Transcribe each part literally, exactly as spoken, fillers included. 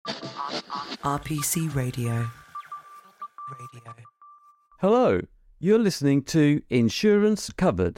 R P C Radio. Radio. Hello, you're listening to Insurance Covered.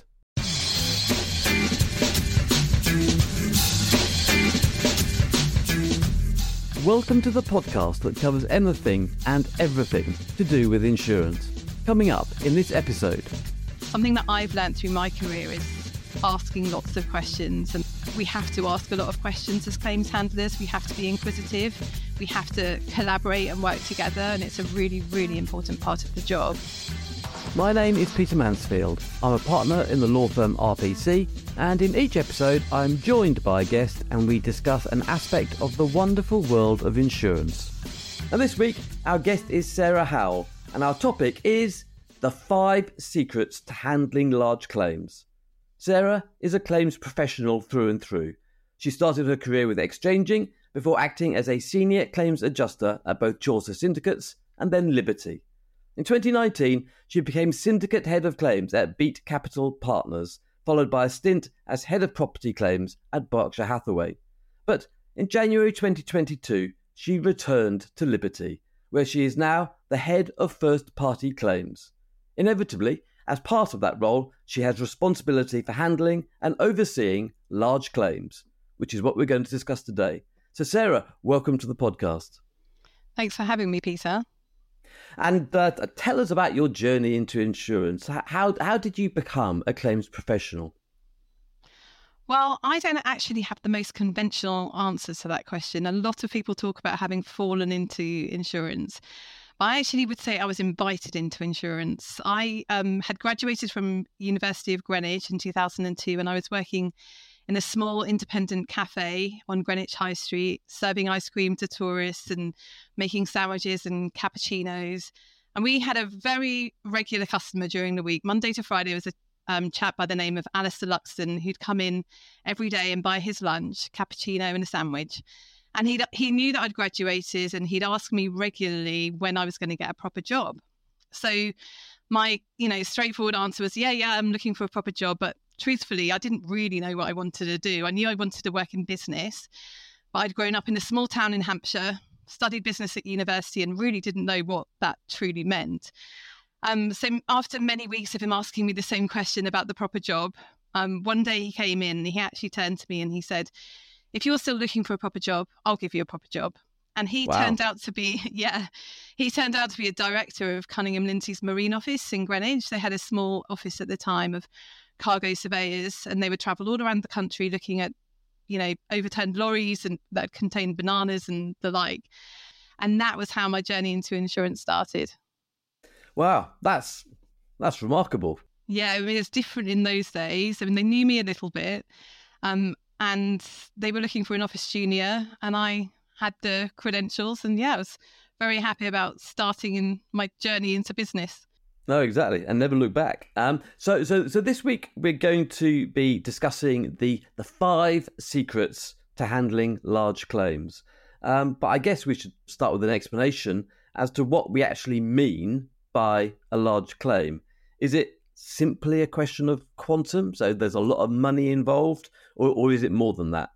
Welcome to the podcast that covers anything and everything to do with insurance. Coming up in this episode. Something that I've learned through my career is asking lots of questions, and we have to ask a lot of questions as claims handlers. We have to be inquisitive, we have to collaborate and work together, and it's a really, really important part of the job. My name is Peter Mansfield. I'm a partner in the law firm R P C, and in each episode I'm joined by a guest and we discuss an aspect of the wonderful world of insurance. And this week our guest is Sarah Howell, and our topic is the five secrets to handling large claims. Sarah is a claims professional through and through. She started her career with exchanging before acting as a senior claims adjuster at both Chaucer Syndicates and then Liberty. In twenty nineteen, she became syndicate head of claims at Beat Capital Partners, followed by a stint as head of property claims at Berkshire Hathaway. But in January twenty twenty-two, she returned to Liberty, where she is now the head of first-party claims. Inevitably, as part of that role, she has responsibility for handling and overseeing large claims, which is what we're going to discuss today. So Sarah, welcome to the podcast. Thanks for having me, Peter. And uh, tell us about your journey into insurance. How, how did you become a claims professional? Well, I don't actually have the most conventional answers to that question. A lot of people talk about having fallen into insurance. I actually would say I was invited into insurance. I um, had graduated from University of Greenwich in two thousand two, and I was working in a small independent cafe on Greenwich High Street, serving ice cream to tourists and making sandwiches and cappuccinos. And we had a very regular customer during the week. Monday to Friday was a um, chap by the name of Alistair Luxton, who'd come in every day and buy his lunch, cappuccino and a sandwich. And he he knew that I'd graduated, and he'd ask me regularly when I was going to get a proper job. So my, you know, straightforward answer was, yeah, yeah, I'm looking for a proper job. But truthfully, I didn't really know what I wanted to do. I knew I wanted to work in business, but I'd grown up in a small town in Hampshire, studied business at university, and really didn't know what that truly meant. Um, so after many weeks of him asking me the same question about the proper job, um, one day he came in and he actually turned to me and he said, if you're still looking for a proper job, I'll give you a proper job. And he Wow. turned out to be, yeah, he turned out to be a director of Cunningham Lindsay's Marine Office in Greenwich. They had a small office at the time of cargo surveyors, and they would travel all around the country looking at, you know, overturned lorries and that contained bananas and the like. And that was how my journey into insurance started. Wow, that's that's remarkable. Yeah, I mean, it's different in those days. I mean, they knew me a little bit. Um, and they were looking for an office junior, and I had the credentials, and yeah, I was very happy about starting in my journey into business. No, exactly, and never look back. Um, so, so, so this week we're going to be discussing the the five secrets to handling large claims. Um, but I guess we should start with an explanation as to what we actually mean by a large claim. Is it simply a question of quantum? So there's a lot of money involved, or, or is it more than that?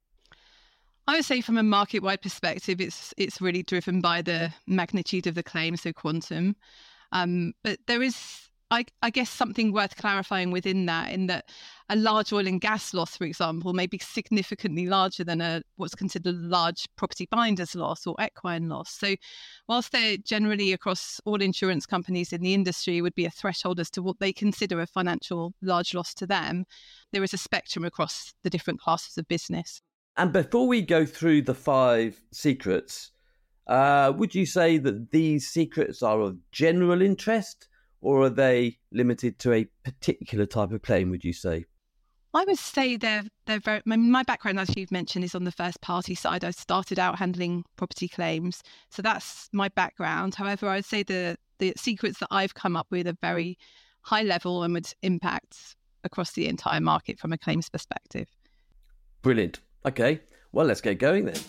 I would say from a market-wide perspective, it's it's really driven by the magnitude of the claim, so quantum. Um, but there is, I, I guess, something worth clarifying within that, in that a large oil and gas loss, for example, may be significantly larger than a what's considered a large property binders loss or equine loss. So whilst they're generally across all insurance companies in the industry would be a threshold as to what they consider a financial large loss to them, there is a spectrum across the different classes of business. And before we go through the five secrets, uh, would you say that these secrets are of general interest, or are they limited to a particular type of claim, would you say? I would say they're they're very. My, my background, as you've mentioned, is on the first party side. I started out handling property claims, so that's my background. However, I'd say the the secrets that I've come up with are very high level and would impact across the entire market from a claims perspective. Brilliant. Okay, well, let's get going then.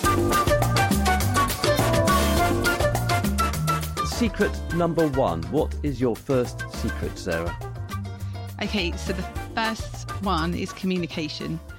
Secret number one. What is your first secret, Sarah? Okay, so the first one is communication.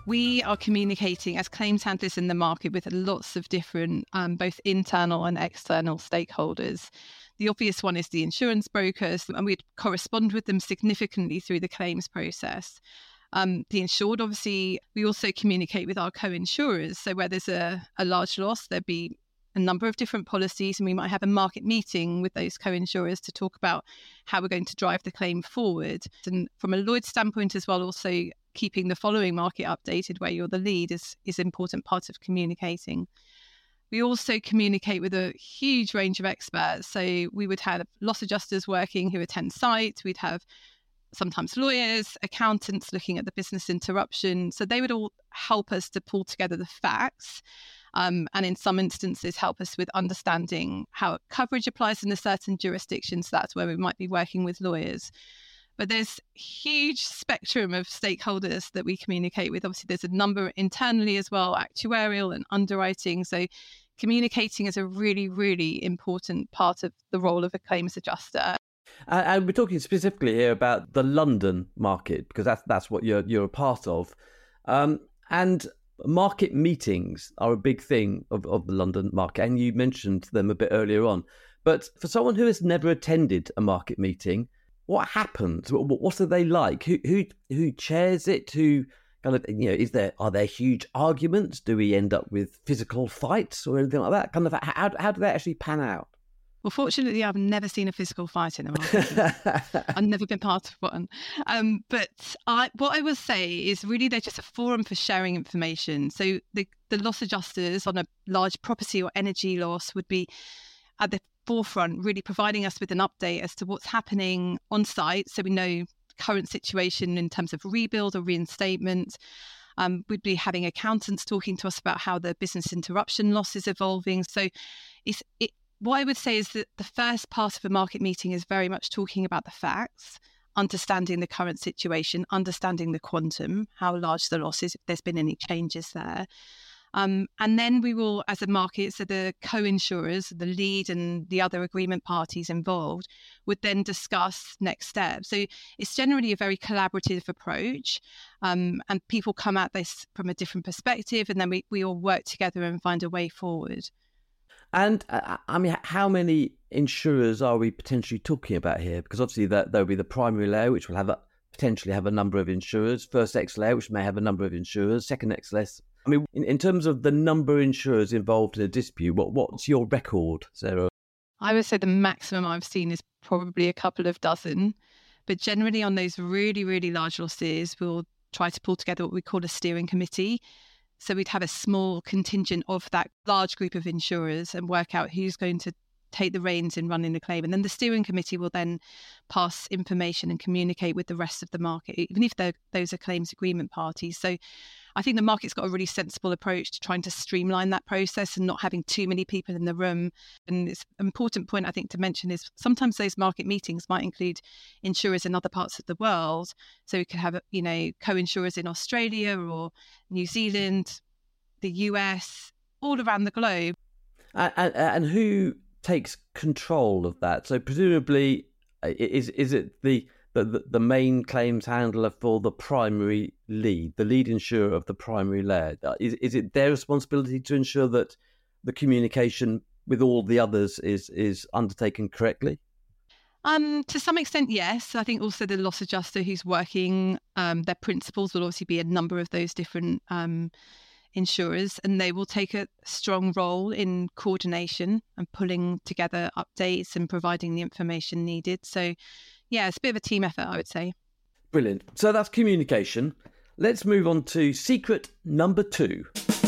We are communicating as claims handlers in the market with lots of different, um, both internal and external stakeholders. The obvious one is the insurance brokers, and we correspond with them significantly through the claims process. Um, the insured, obviously, we also communicate with our co-insurers. So where there's a, a large loss, there'd be a number of different policies, and we might have a market meeting with those co-insurers to talk about how we're going to drive the claim forward. And from a Lloyd's standpoint as well, also keeping the following market updated where you're the lead is, is an important part of communicating. We also communicate with a huge range of experts. So we would have loss adjusters working who attend site. We'd have sometimes lawyers, accountants looking at the business interruption. So they would all help us to pull together the facts. Um, and in some instances, help us with understanding how coverage applies in a certain jurisdiction. So that's where we might be working with lawyers. But there's a huge spectrum of stakeholders that we communicate with. Obviously, there's a number internally as well, actuarial and underwriting. So communicating is a really, really important part of the role of a claims adjuster. And, and we're talking specifically here about the London market, because that's that's what you're you're a part of. Um, and market meetings are a big thing of, of the London market, and you mentioned them a bit earlier on. But for someone who has never attended a market meeting, what happens? What, what are they like? Who who who chairs it? Who kind of, you know, is there are there huge arguments? Do we end up with physical fights or anything like that? Kind of how how do they actually pan out? Well, fortunately, I've never seen a physical fight in a market. I've never been part of one. Um, but I, what I will say is really they're just a forum for sharing information. So the, the loss adjusters on a large property or energy loss would be at the forefront, really providing us with an update as to what's happening on site. So we know current situation in terms of rebuild or reinstatement. Um, we'd be having accountants talking to us about how the business interruption loss is evolving. So it's it. What I would say is that the first part of a market meeting is very much talking about the facts, understanding the current situation, understanding the quantum, how large the loss is, if there's been any changes there. Um, and then we will, as a market, so the co-insurers, the lead and the other agreement parties involved would then discuss next steps. So it's generally a very collaborative approach, um, and people come at this from a different perspective, and then we, we all work together and find a way forward. And uh, I mean, how many insurers are we potentially talking about here? Because obviously that there'll be the primary layer, which will have a, potentially have a number of insurers. First X layer, which may have a number of insurers. Second X layer. I mean, in, in terms of the number of insurers involved in a dispute, what what's your record, Sarah? I would say the maximum I've seen is probably a couple of dozen. But generally on those really, really large losses, we'll try to pull together what we call a steering committee. So we'd have a small contingent of that large group of insurers and work out who's going to take the reins in running the claim. And then the steering committee will then pass information and communicate with the rest of the market, even if those are claims agreement parties. So I think the market's got a really sensible approach to trying to streamline that process and not having too many people in the room. And it's an important point, I think, to mention is sometimes those market meetings might include insurers in other parts of the world. So we could have, you know, co-insurers in Australia or New Zealand, the U S, all around the globe. And, and, and who takes control of that? So presumably, is is it the the the main claims handler for the primary lead, the lead insurer of the primary layer? Is is it their responsibility to ensure that the communication with all the others is is undertaken correctly? Um, to some extent, yes. I think also the loss adjuster who's working, um, their principals will obviously be a number of those different um, insurers, and they will take a strong role in coordination and pulling together updates and providing the information needed. So, yeah, it's a bit of a team effort, I would say. Brilliant. So that's communication. Let's move on to secret number two.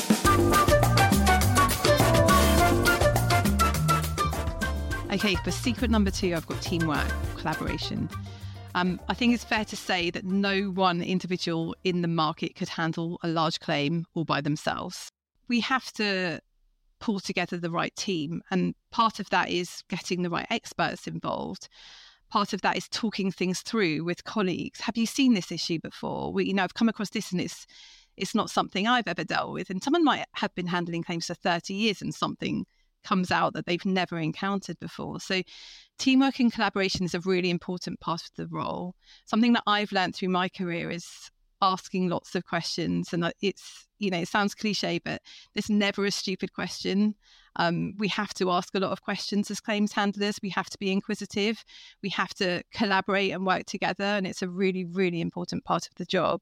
Okay, for secret number two, I've got teamwork, collaboration. Um, I think it's fair to say that no one individual in the market could handle a large claim all by themselves. We have to pull together the right team, and part of that is getting the right experts involved. Part of that is talking things through with colleagues. Have you seen this issue before? We, you know, I've come across this and it's it's not something I've ever dealt with. And someone might have been handling claims for thirty years and something comes out that they've never encountered before. So teamwork and collaboration is a really important part of the role. Something that I've learned through my career is asking lots of questions. And it's, you know, it sounds cliche, but there's never a stupid question. Um, we have to ask a lot of questions as claims handlers. We have to be inquisitive. We have to collaborate and work together. And it's a really, really important part of the job.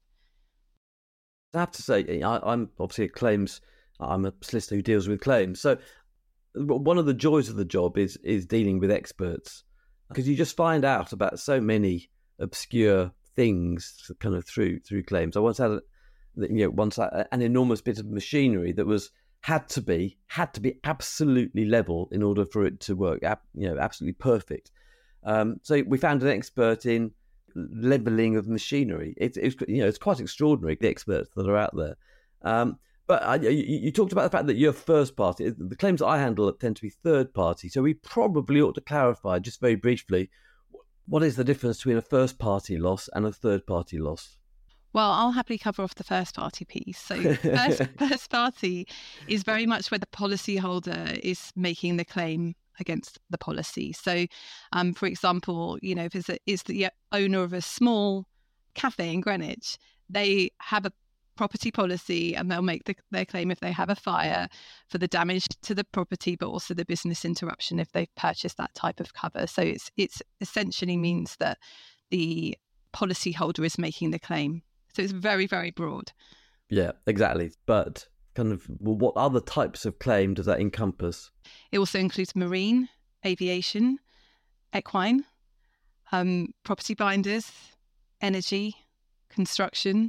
I have to say, I, I'm obviously a claims, I'm a solicitor who deals with claims. So one of the joys of the job is is dealing with experts, because you just find out about so many obscure things kind of through through claims. I once had a, you know once had an enormous bit of machinery that was had to be had to be absolutely level in order for it to work, you know, absolutely perfect. Um, so we found an expert in leveling of machinery. It's, it's you know it's quite extraordinary, the experts that are out there. Um, but I, you, you talked about the fact that you're first party. The claims that I handle tend to be third party. So we probably ought to clarify just very briefly, what is the difference between a first party loss and a third party loss? Well, I'll happily cover off the first party piece. So first, first party is very much where the policyholder is making the claim against the policy. So, um, for example, you know, if it's, a, it's the owner of a small cafe in Greenwich, they have a property policy and they'll make the, their claim if they have a fire for the damage to the property, but also the business interruption if they've purchased that type of cover. So it's it's essentially means that the policyholder is making the claim. So it's very, very broad. Yeah, exactly. But kind of, well, what other types of claim does that encompass? It also includes marine, aviation, equine, um, property binders, energy, construction,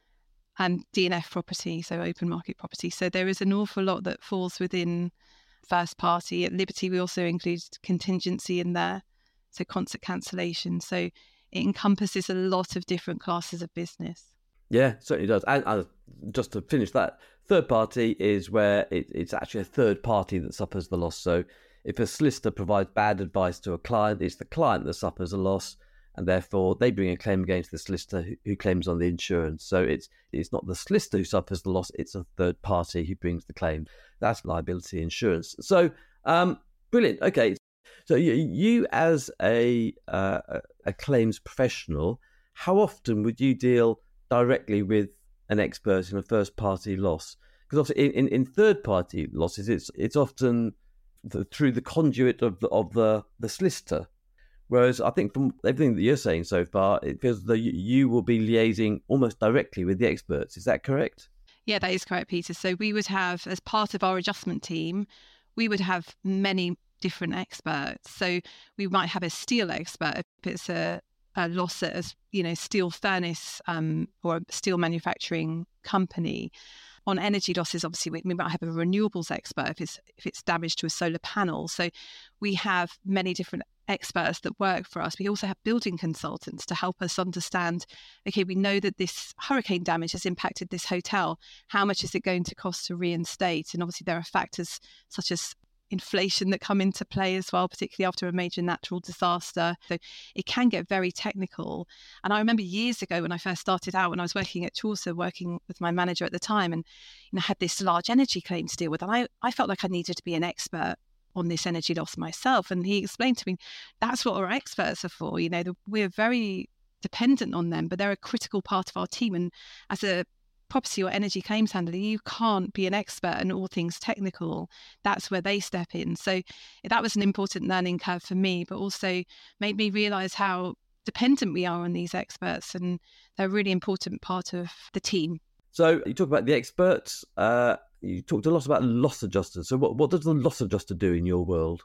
and D and F property, so open market property. So there is an awful lot that falls within first party. At Liberty, we also include contingency in there, so concert cancellation. So it encompasses a lot of different classes of business. Yeah, certainly does. And, and just to finish that, third party is where it, it's actually a third party that suffers the loss. So if a solicitor provides bad advice to a client, it's the client that suffers a loss, and therefore they bring a claim against the solicitor who, who claims on the insurance. So it's it's not the solicitor who suffers the loss, it's a third party who brings the claim. That's liability insurance. So um, brilliant. Okay, so you, you as a uh, a claims professional, how often would you deal directly with an expert in a first party loss? Because obviously in, in, in third party losses, it's it's often the, through the conduit of the, of the, the solicitor. Whereas I think from everything that you're saying so far, it feels that you will be liaising almost directly with the experts. Is that correct? Yeah, that is correct, Peter. So we would have, as part of our adjustment team, we would have many different experts. So we might have a steel expert if it's a, a loss at a you know, steel furnace um, or a steel manufacturing company. On energy losses, obviously, we, we might have a renewables expert if it's if it's damage to a solar panel. So we have many different experts that work for us. We also have building consultants to help us understand, okay, we know that this hurricane damage has impacted this hotel. How much is it going to cost to reinstate? And obviously there are factors such as inflation that come into play as well, particularly after a major natural disaster. So it can get very technical. And I remember years ago when I first started out, when I was working at Chaucer, working with my manager at the time, and you know, had this large energy claim to deal with. And I, I felt like I needed to be an expert on this energy loss myself. And he explained to me, that's what our experts are for. You know, the, we're very dependent on them, but they're a critical part of our team. And as a property or energy claims handler, you can't be an expert in all things technical. That's where they step in. So that was an important learning curve for me, but also made me realize how dependent we are on these experts, and they're a really important part of the team. So you talk about the experts, uh, you talked a lot about loss adjusters. So what, what does the loss adjuster do in your world?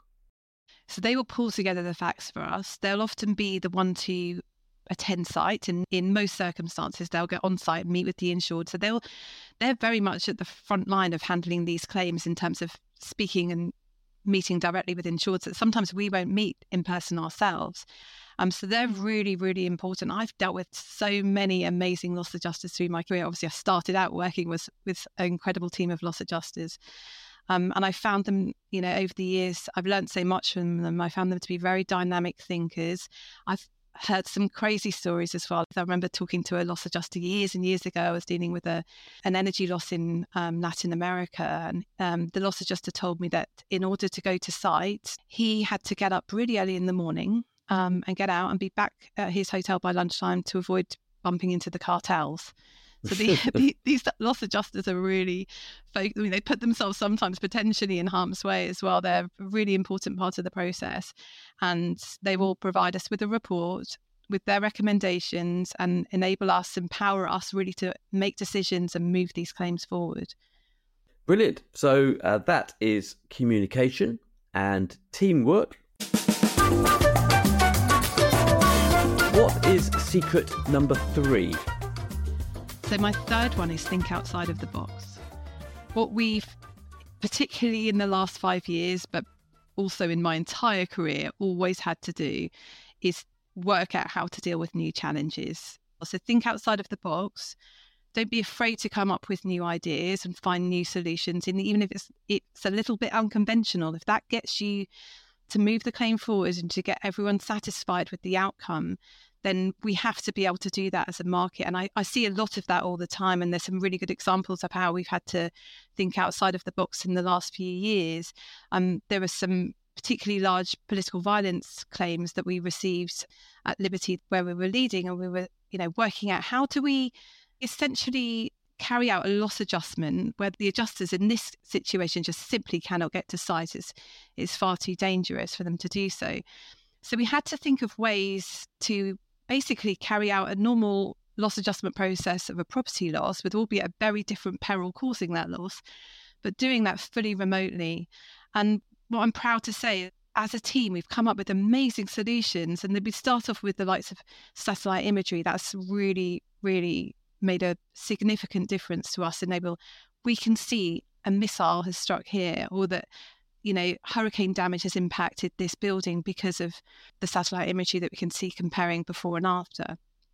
So they will pull together the facts for us. They'll often be the one to attend site, and in most circumstances they'll get on site and meet with the insured. So they'll they're very much at the front line of handling these claims in terms of speaking and meeting directly with insureds that sometimes we won't meet in person ourselves. Um, so they're really, really important. I've dealt with so many amazing loss adjusters through my career. Obviously, I started out working with, with an incredible team of loss adjusters. Um, and I found them, you know, over the years, I've learned so much from them. I found them to be very dynamic thinkers. I've heard some crazy stories as well. I remember talking to a loss adjuster years and years ago. I was dealing with a an energy loss in um, Latin America, and um, the loss adjuster told me that in order to go to site, he had to get up really early in the morning um, and get out and be back at his hotel by lunchtime to avoid bumping into the cartels. So the, the, these loss adjusters are really, I mean, they put themselves sometimes potentially in harm's way as well. They're a really important part of the process, and they will provide us with a report with their recommendations and enable us, empower us really to make decisions and move these claims forward. Brilliant. So uh, that is communication and teamwork. What is secret number three? So my third one is think outside of the box. What we've, particularly in the last five years, but also in my entire career, always had to do is work out how to deal with new challenges. So think outside of the box. Don't be afraid to come up with new ideas and find new solutions. And even if it's it's a little bit unconventional, if that gets you to move the claim forward and to get everyone satisfied with the outcome, then we have to be able to do that as a market. And I, I see a lot of that all the time. And there's some really good examples of how we've had to think outside of the box in the last few years. Um, there were some particularly large political violence claims that we received at Liberty where we were leading, and we were, you know, working out how do we essentially carry out a loss adjustment where the adjusters in this situation just simply cannot get to site. It's, it's far too dangerous for them to do so. So we had to think of ways to basically carry out a normal loss adjustment process of a property loss, with albeit a very different peril causing that loss, but doing that fully remotely. And what I'm proud to say, as a team, we've come up with amazing solutions. And then we start off with the likes of satellite imagery. That's really, really made a significant difference to us. Enable, we can see a missile has struck here, or that, you know, hurricane damage has impacted this building because of the satellite imagery that we can see comparing before and after.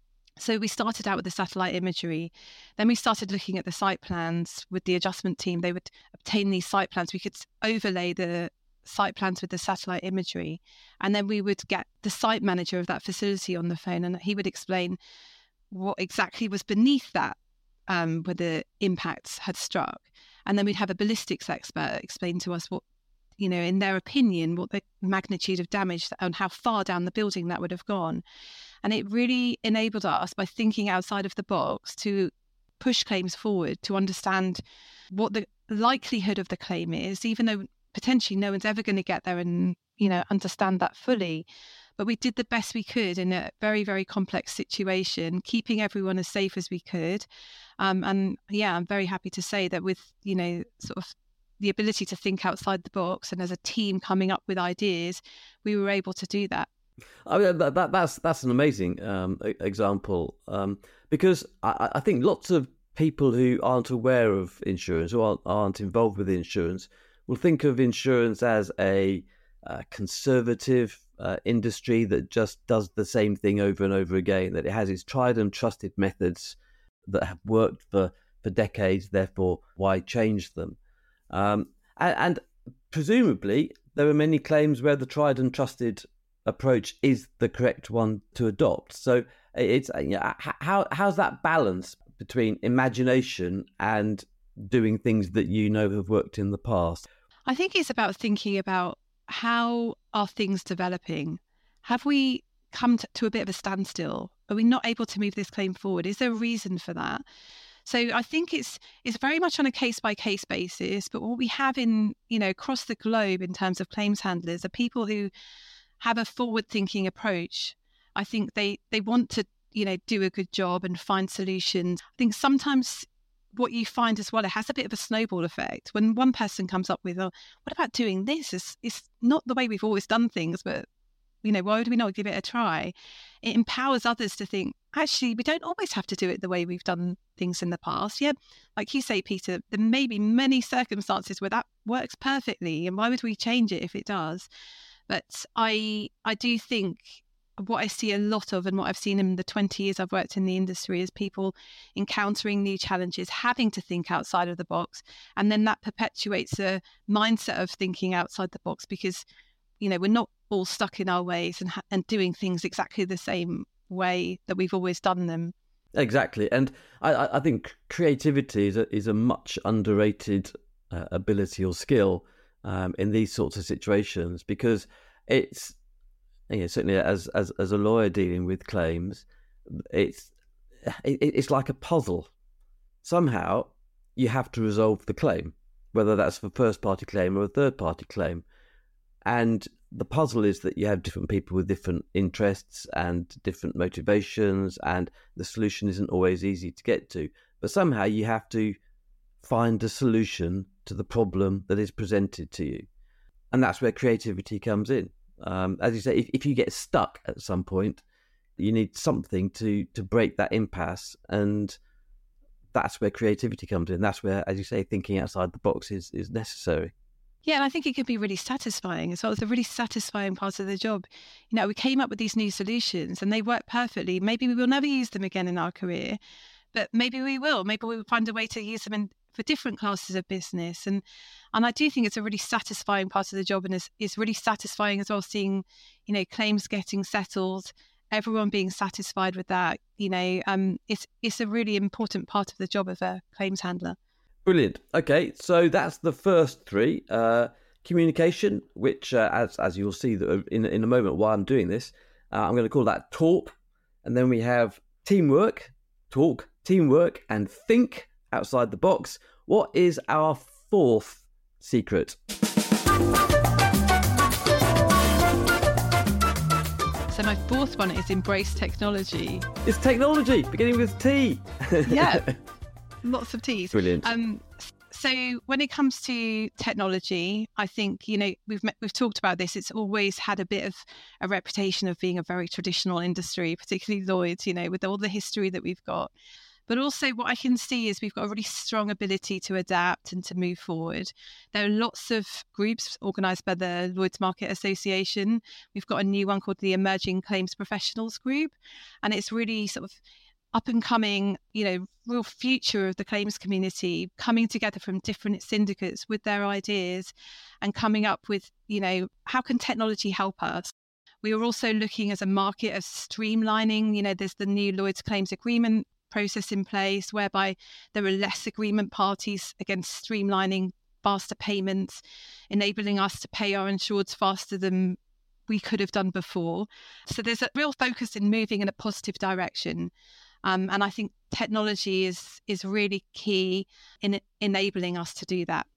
So we started out with the satellite imagery. Then we started looking at the site plans with the adjustment team. They would obtain these site plans. We could overlay the site plans with the satellite imagery. And then we would get the site manager of that facility on the phone, and he would explain what exactly was beneath that, um, where the impacts had struck. And then we'd have a ballistics expert explain to us what, you know, in their opinion, what the magnitude of damage and how far down the building that would have gone. And it really enabled us, by thinking outside of the box, to push claims forward, to understand what the likelihood of the claim is, even though potentially no one's ever going to get there and, you know, understand that fully. But we did the best we could in a very, very complex situation, keeping everyone as safe as we could. Um, and yeah, I'm very happy to say that with, you know, sort of the ability to think outside the box and as a team coming up with ideas, we were able to do that. I mean, that, that, that's that's an amazing um, example, um, because I, I think lots of people who aren't aware of insurance or aren't, aren't involved with insurance will think of insurance as a uh, conservative uh, industry that just does the same thing over and over again, that it has its tried and trusted methods that have worked for, for decades, therefore why change them? Um, and, and presumably there are many claims where the tried and trusted approach is the correct one to adopt. So it's, you know, how how's that balance between imagination and doing things that you know have worked in the past? I think it's about thinking about how are things developing? Have we come to, to a bit of a standstill? Are we not able to move this claim forward? Is there a reason for that? So I think it's it's very much on a case by case basis. But what we have in, you know, across the globe in terms of claims handlers are people who have a forward thinking approach. I think they they want to, you know, do a good job and find solutions. I think sometimes what you find as well, it has a bit of a snowball effect. When one person comes up with, oh, what about doing this? It's, it's not the way we've always done things, but, you know, why would we not give it a try? It empowers others to think, actually, we don't always have to do it the way we've done things in the past. Yeah, like you say, Peter, there may be many circumstances where that works perfectly, and why would we change it if it does? But I I do think what I see a lot of, and what I've seen in the twenty years I've worked in the industry, is people encountering new challenges, having to think outside of the box. And then that perpetuates a mindset of thinking outside the box, because, you know, we're not all stuck in our ways and, and doing things exactly the same way that we've always done them. Exactly. And I, I think creativity is a, is a much underrated uh, ability or skill um, in these sorts of situations, because it's, you know, certainly as, as as a lawyer dealing with claims, it's it, it's like a puzzle. Somehow you have to resolve the claim, whether that's a first-party claim or a third-party claim. And the puzzle is that you have different people with different interests and different motivations, and the solution isn't always easy to get to. But somehow you have to find a solution to the problem that is presented to you. And that's where creativity comes in. Um, as you say, if, if you get stuck at some point, you need something to, to break that impasse. And that's where creativity comes in. That's where, as you say, thinking outside the box is, is necessary. Yeah, and I think it can be really satisfying as well. It's a really satisfying part of the job. You know, we came up with these new solutions and they work perfectly. Maybe we will never use them again in our career, but maybe we will. Maybe we will find a way to use them in, for different classes of business. And and I do think it's a really satisfying part of the job, and it's, it's really satisfying as well seeing, you know, claims getting settled, everyone being satisfied with that. You know, um, it's it's a really important part of the job of a claims handler. Brilliant. Okay, so that's the first three. Uh, communication, which, uh, as as you'll see in in a moment while I'm doing this, uh, I'm going to call that talk. And then we have teamwork, talk, teamwork, and think outside the box. What is our fourth secret? So my fourth one is embrace technology. It's technology, beginning with T. Yeah. Lots of T's. Brilliant. Um, so when it comes to technology, I think, you know, we've met, we've talked about this. It's always had a bit of a reputation of being a very traditional industry, particularly Lloyd's, you know, with all the history that we've got. But also what I can see is we've got a really strong ability to adapt and to move forward. There are lots of groups organised by the Lloyd's Market Association. We've got a new one called the Emerging Claims Professionals Group, and it's really sort of up and coming, you know, real future of the claims community, coming together from different syndicates with their ideas and coming up with, you know, how can technology help us? We are also looking as a market of streamlining. You know, there's the new Lloyd's Claims Agreement process in place whereby there are less agreement parties, again, streamlining faster payments, enabling us to pay our insureds faster than we could have done before. So there's a real focus in moving in a positive direction. Um, and I think technology is is really key in enabling us to do that.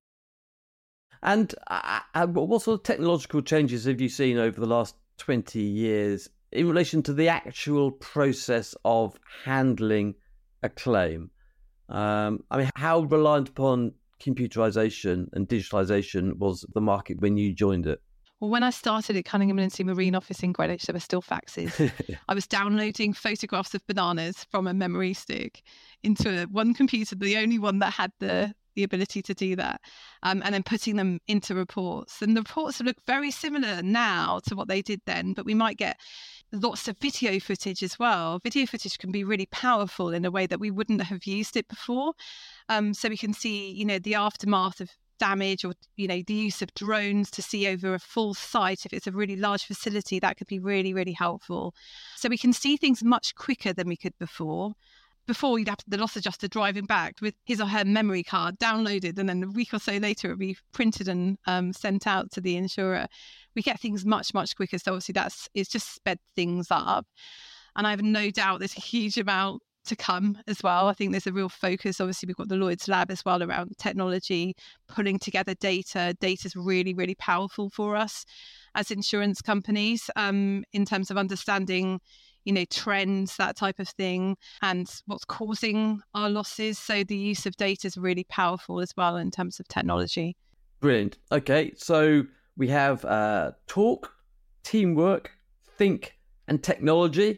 And uh, uh, what sort of technological changes have you seen over the last twenty years in relation to the actual process of handling a claim? Um, I mean, how reliant upon computerization and digitalization was the market when you joined it? Well, when I started at Cunningham and Lindsey Marine office in Greenwich, there were still faxes. I was downloading photographs of bananas from a memory stick into one computer, the only one that had the, the ability to do that, um, and then putting them into reports. And the reports look very similar now to what they did then, but we might get lots of video footage as well. Video footage can be really powerful in a way that we wouldn't have used it before. Um, so we can see, you know, the aftermath of damage, or, you know, the use of drones to see over a full site. If it's a really large facility, that could be really, really helpful. So we can see things much quicker than we could before. Before, you'd have the loss adjuster driving back with his or her memory card downloaded, and then a week or so later it would be printed and um, sent out to the insurer. We get things much, much quicker. So obviously that's, it's just sped things up. And I have no doubt there's a huge amount to come as well. I think there's a real focus. Obviously, we've got the Lloyd's Lab as well around technology, pulling together data. Data is really, really powerful for us as insurance companies um, in terms of understanding, you know, trends, that type of thing, and what's causing our losses. So the use of data is really powerful as well in terms of technology. Brilliant. Okay, so we have uh, talk, teamwork, think, and technology.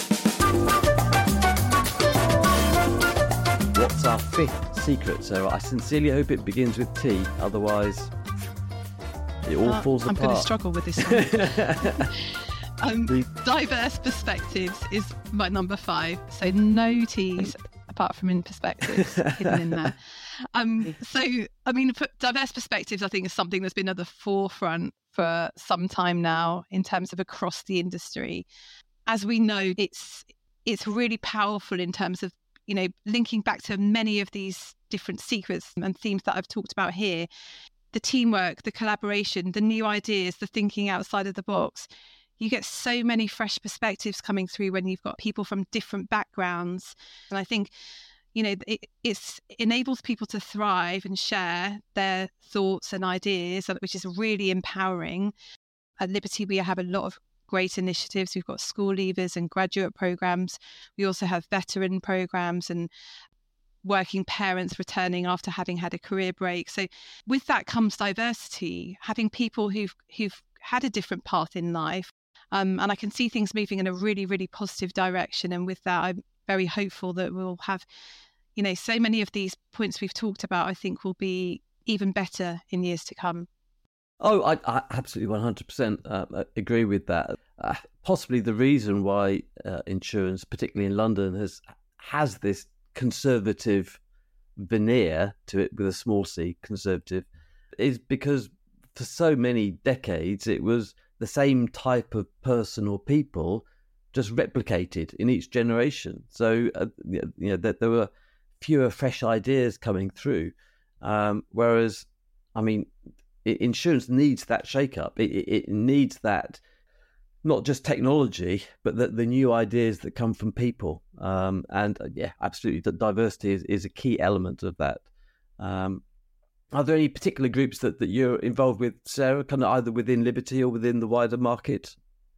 What's our fifth secret? So I sincerely hope it begins with T, otherwise it all uh, falls I'm apart. I'm going to struggle with this one. um, diverse perspectives is my number five. So no T's apart from in perspectives hidden in there. Um, so, I mean, diverse perspectives, I think, is something that's been at the forefront for some time now in terms of across the industry. As we know, it's it's really powerful in terms of, you know, linking back to many of these different secrets and themes that I've talked about here. The teamwork, the collaboration, the new ideas, the thinking outside of the box. you get so many fresh perspectives coming through when you've got people from different backgrounds. And I think, you know, it it's, enables people to thrive and share their thoughts and ideas, which is really empowering. At Liberty, we have a lot of great initiatives. We've got school leavers and graduate programs. We also have veteran programs and working parents returning after having had a career break. So with that comes diversity, having people who've who've had a different path in life. Um, and I can see things moving in a really, really positive direction. And with that, I'm very hopeful that we'll have, you know, so many of these points we've talked about, I think will be even better in years to come. Oh, I, I absolutely one hundred percent uh, agree with that. Uh, possibly the reason why uh, insurance, particularly in London, has has this conservative veneer to it with a small c, conservative, is because for so many decades it was the same type of person or people just replicated in each generation. So uh, you know that there were fewer fresh ideas coming through, um, whereas I mean. Insurance needs that shake-up. It, it needs that, not just technology, but the, the new ideas that come from people. Um, and uh, yeah, absolutely, the diversity is, is a key element of that. Um, are there any particular groups that, that you're involved with, Sarah, kind of either within Liberty or within the wider market?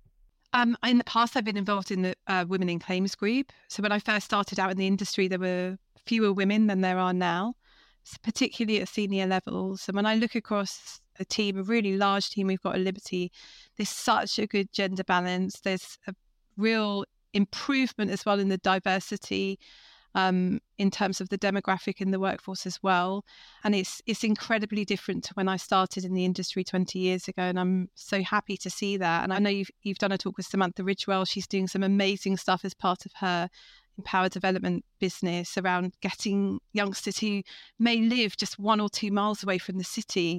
Um, in the past, I've been involved in the uh, Women in Claims group. So when I first started out in the industry, there were fewer women than there are now, particularly at senior levels. And when I look across a team, a really large team we've got at Liberty, there's such a good gender balance. There's a real improvement as well in the diversity um, in terms of the demographic in the workforce as well. And it's it's incredibly different to when I started in the industry twenty years ago. And I'm so happy to see that. And I know you've, you've done a talk with Samantha Ridgewell. She's doing some amazing stuff as part of her Empower Development business around getting youngsters who may live just one or two miles away from the city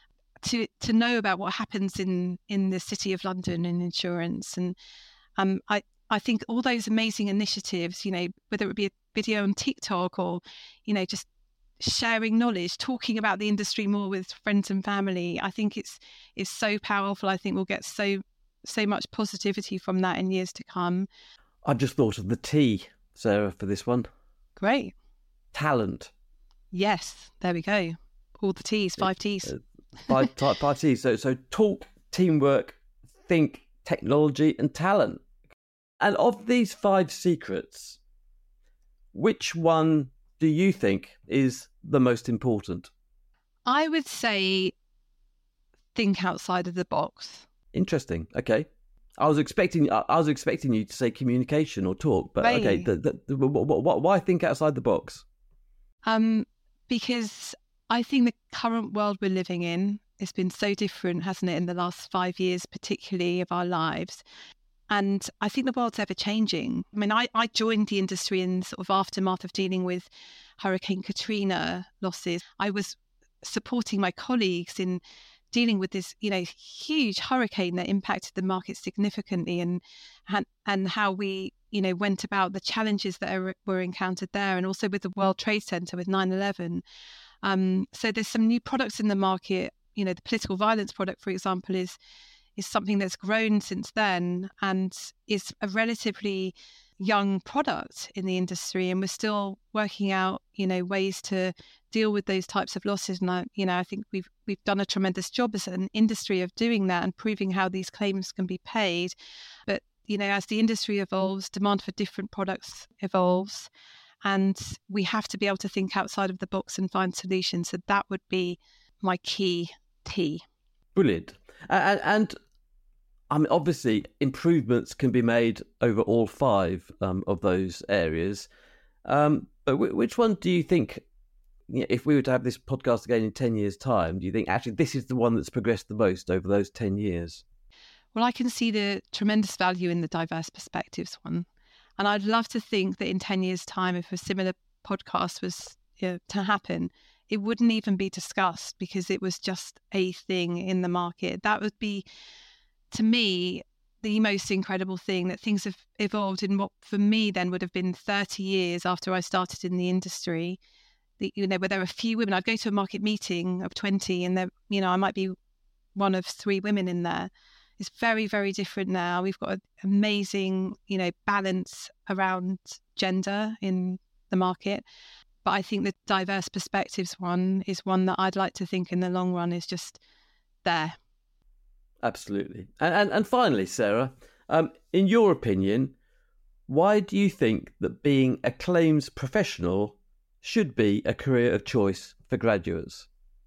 to to know about what happens in in the City of London in insurance. And um I I think all those amazing initiatives, you know, whether it be a video on TikTok or, you know, just sharing knowledge, talking about the industry more with friends and family, I think it's it's so powerful. I think we'll get so so much positivity from that in years to come. I've just thought of the T, Sarah, for this one. Great. Talent. Yes, there we go. All the T's, five T's. Uh, five, five T's. So, so talk, teamwork, think, technology, and talent. And of these five secrets, which one do you think is the most important? I would say think outside of the box. Interesting. Okay. I was expecting I was expecting you to say communication or talk, but right. okay. The, the, the, why think outside the box? Um, because I think the current world we're living in has been so different, hasn't it, in the last five years, particularly of our lives. And I think the world's ever changing. I mean, I, I joined the industry in sort of aftermath of dealing with Hurricane Katrina losses. I was supporting my colleagues in dealing with this, you know, huge hurricane that impacted the market significantly, and and, and how we, you know, went about the challenges that are, were encountered there, and also with the World Trade Center with nine eleven. Um, so there's some new products in the market. You know, the political violence product, for example, is is something that's grown since then and is a relatively young product in the industry, and we're still working out, you know, ways to deal with those types of losses. And I, you know, I think we've we've done a tremendous job as an industry of doing that and proving how these claims can be paid. But you know, as the industry evolves, demand for different products evolves, and we have to be able to think outside of the box and find solutions. So that would be my key T. Brilliant. And, and I mean, obviously, improvements can be made over all five um, of those areas. Um, but w- which one do you think, you know, if we were to have this podcast again in ten years' time, do you think actually this is the one that's progressed the most over those ten years? Well, I can see the tremendous value in the diverse perspectives one. And I'd love to think that in ten years' time, if a similar podcast was, you know, to happen, it wouldn't even be discussed because it was just a thing in the market. That would be, to me, the most incredible thing, that things have evolved in what for me then would have been thirty years after I started in the industry. The, you know, where there were a few women. I'd go to a market meeting of twenty and there, you know, I might be one of three women in there. It's very, very different now. We've got an amazing, you know, balance around gender in the market. But I think the diverse perspectives one is one that I'd like to think in the long run is just there. Absolutely. And and, and finally, Sarah, um, in your opinion, why do you think that being a claims professional should be a career of choice for graduates?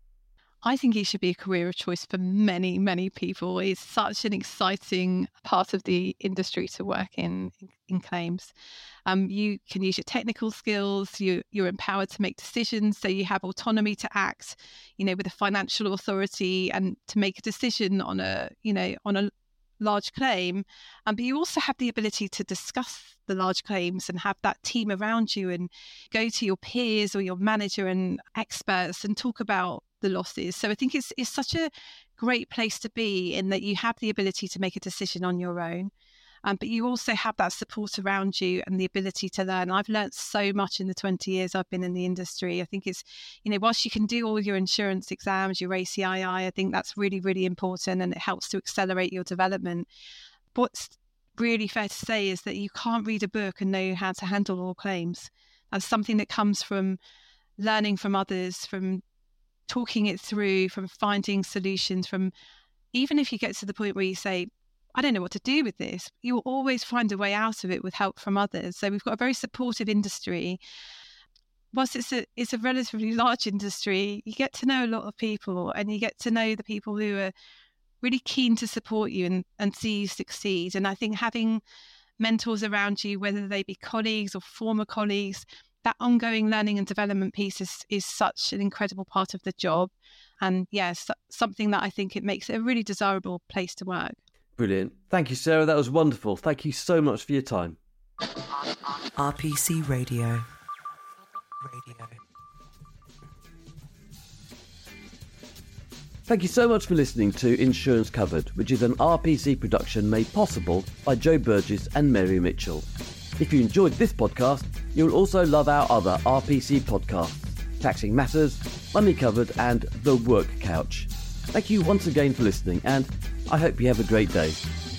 I think it should be a career of choice for many, many people. It's such an exciting part of the industry to work in, in claims. Um, you can use your technical skills, you, you're empowered to make decisions, so you have autonomy to act, you know, with a financial authority and to make a decision on a, you know, on a large claim. Um, but you also have the ability to discuss the large claims and have that team around you and go to your peers or your manager and experts and talk about the losses. So I think it's it's such a great place to be in that you have the ability to make a decision on your own, um, but you also have that support around you and the ability to learn. I've learned so much in the twenty years I've been in the industry. I think it's, you know, whilst you can do all your insurance exams, your A C I I, I think that's really, really important and it helps to accelerate your development. What's really fair to say is that you can't read a book and know how to handle all claims. That's something that comes from learning from others, from talking it through, from finding solutions, from even if you get to the point where you say, I don't know what to do with this, you will always find a way out of it with help from others. So we've got a very supportive industry. Whilst it's a, it's a relatively large industry, you get to know a lot of people and you get to know the people who are really keen to support you and, and see you succeed. And I think having mentors around you, whether they be colleagues or former colleagues, that ongoing learning and development piece is, is such an incredible part of the job. And yes, something that I think it makes it a really desirable place to work. Brilliant. Thank you, Sarah. That was wonderful. Thank you so much for your time. R P C Radio. Radio. Thank you so much for listening to Insurance Covered, which is an R P C production made possible by Joe Burgess and Mary Mitchell. If you enjoyed this podcast, you'll also love our other R P C podcasts, Taxing Matters, Money Covered and The Work Couch. Thank you once again for listening, and I hope you have a great day.